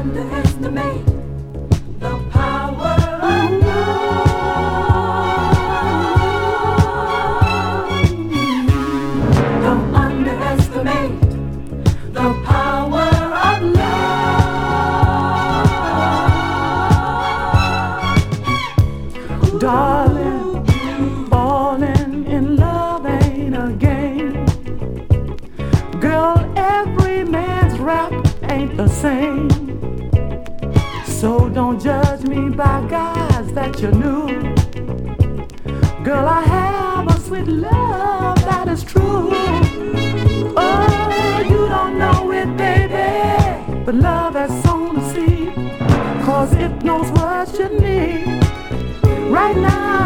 underestimate the power of love. Don't underestimate the power of love. Darling, falling in love ain't a game. Girl, every man's rap ain't the same. So don't judge me by guys that you knew. Girl, I have a sweet love that is true. Oh, you don't know it, baby, but love has sown the seed, 'cause it knows what you need right now.